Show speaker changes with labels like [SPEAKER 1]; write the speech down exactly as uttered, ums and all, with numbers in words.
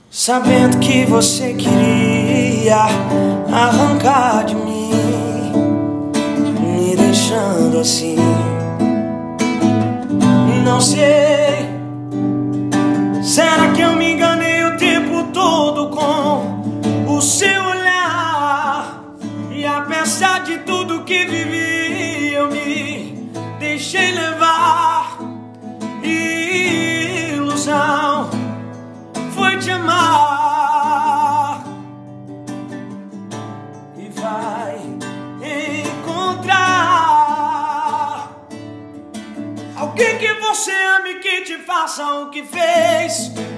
[SPEAKER 1] sabendo que você queria arrancar de mim, me deixando assim. Não sei, será que eu me enganei o tempo todo com o seu olhar? E apesar de tudo que vivi, eu me deixei levar. E ilusão foi te amar, e vai encontrar alguém que você ame, que te faça o que fez.